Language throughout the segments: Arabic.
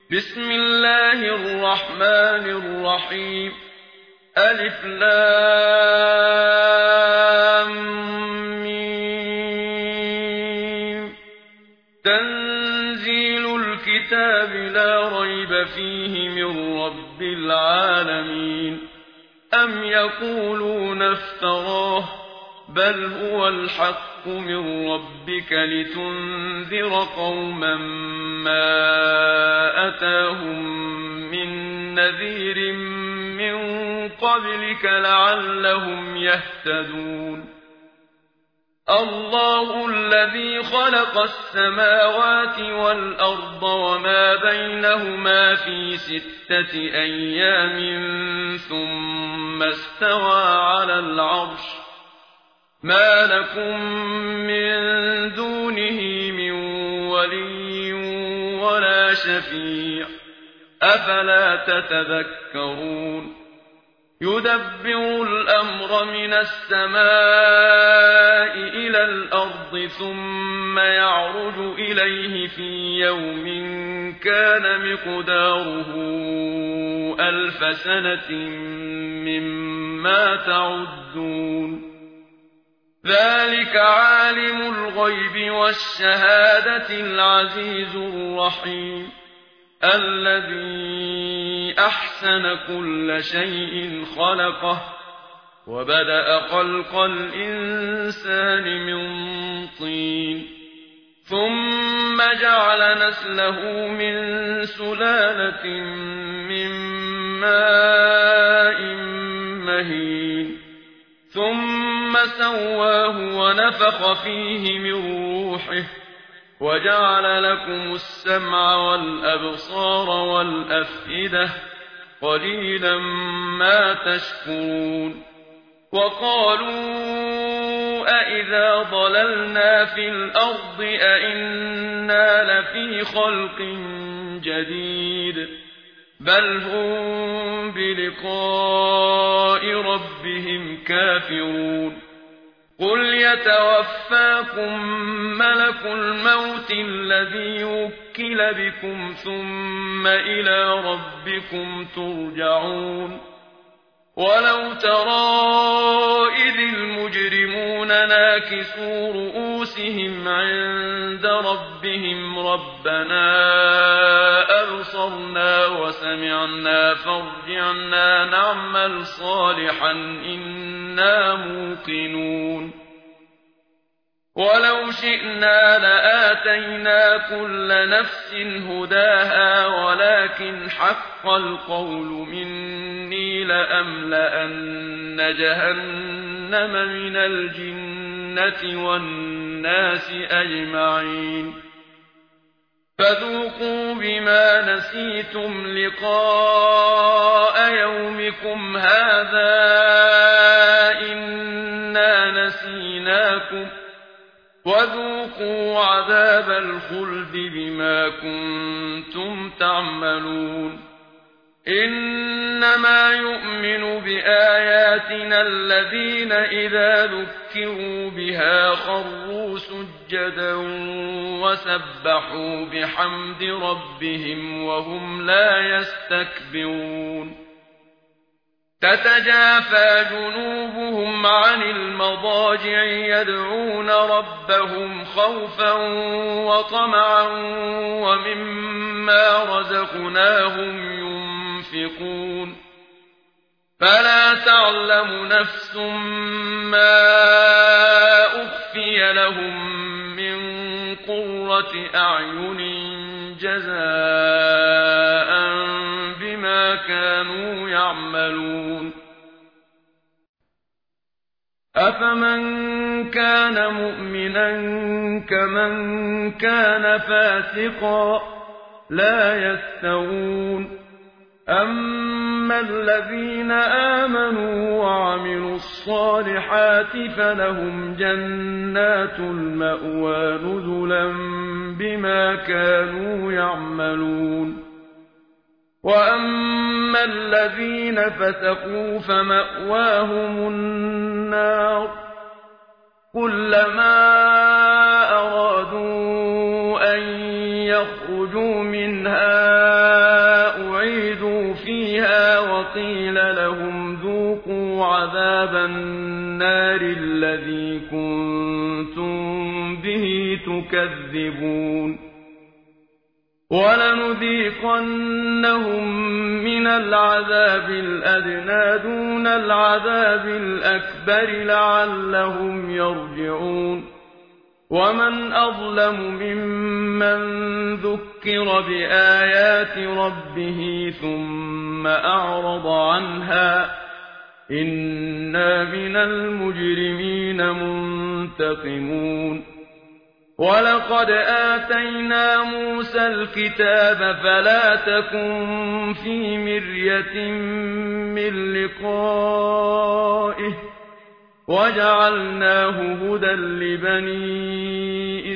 بسم الله الرحمن الرحيم ألف لام ميم تنزيل الكتاب لا ريب فيه من رب العالمين أم يقولون افتراه بل هو الحق من ربك لتنذر قوما ما أتاهم من نذير من قبلك لعلهم يهتدون الله الذي خلق السماوات والأرض وما بينهما في 6 أيام ثم استوى على العرش ما لكم من دونه من ولي ولا شفيع أفلا تتذكرون يدبر الأمر من السماء إلى الأرض ثم يعرج إليه في يوم كان مقداره 1000 سنة مما تعدون ذلك عالم الغيب والشهادة العزيز الرحيم الذي أحسن كل شيء خلقه وبدأ خلق الإنسان من طين ثم جعل نسله من سلالة من ماء مهين ثم سواه ونفخ فيه من روحه وجعل لكم السمع والأبصار والأفئدة قليلا ما تشكرون وقالوا أإذا ضللنا في الأرض أإنا لفي خلق جديد بل هم بلقاء ربهم كافرون قل يتوفاكم ملك الموت الذي وكل بكم ثم إلى ربكم ترجعون ولو ترى إذ المجرمون ناكسوا رؤوسهم عند ربهم ربنا أبصرنا وسمعنا فارجعنا نعمل صالحا إنا موقنون ولو شئنا لآتينا كل نفس هداها ولكن حق القول مني لأملأن جهنم من الجنة والناس أجمعين فذوقوا بما نسيتم لقاء يومكم هذا إنا نسيناكم وذوقوا عذاب الخلد بما كنتم تعملون إنما يؤمن بآياتنا الذين إذا ذكروا بها خروا سجدا وسبحوا بحمد ربهم وهم لا يستكبرون تتجافى جنوبهم عن المضاجع يدعون ربهم خوفا وطمعا ومما رزقناهم ينفقون فلا تعلم نفس ما أخفي لهم من قرة أعين جزاء بما كانوا يعملون أفمن كان مؤمنا كمن كان فاسقا لا يستوون أما الذين آمنوا وعملوا الصالحات فلهم جنات المأوى نزلا بما كانوا يعملون وأما الذين فسقوا فمأواهم النار كلما أرادوا أن يخرجوا منها قيل لهم ذوقوا عذاب النار الذي كنتم به تكذبون ولنذيقنهم من العذاب الأدنى دون العذاب الأكبر لعلهم يرجعون ومن أظلم ممن ذكر بآيات ربه ثم أعرض عنها إنا من المجرمين منتقمون ولقد آتينا موسى الكتاب فلا تكن في مرية من لقائه وجعلناه هدى لبني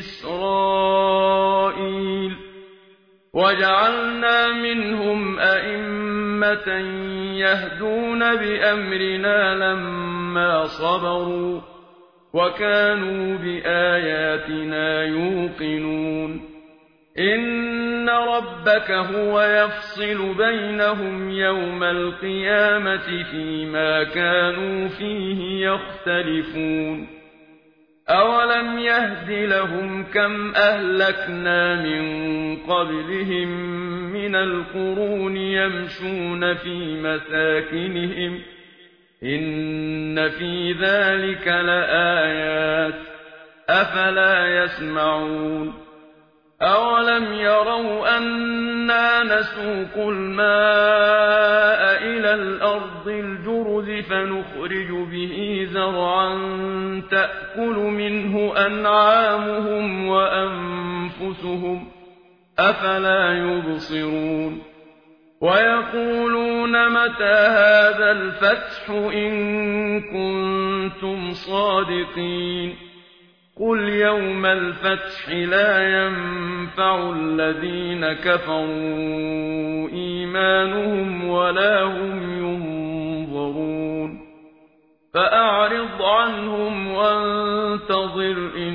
إسرائيل وجعلنا منهم أئمة يهدون بأمرنا لما صبروا وكانوا بآياتنا يوقنون إن ربك هو يفصل بينهم يوم القيامة فيما كانوا فيه يختلفون أولم يهد لهم كم أهلكنا من قبلهم من القرون يمشون في مساكنهم إن في ذلك لآيات أفلا يسمعون أولم يروا أنا نسوق الماء إلى الأرض الجرز فنخرج به زرعا تأكل منه أنعامهم وأنفسهم أفلا يبصرون ويقولون متى هذا الفتح إن كنتم صادقين قل يوم الفتح لا ينفع الذين كفروا إيمانهم ولا هم ينظرون فأعرض عنهم وانتظر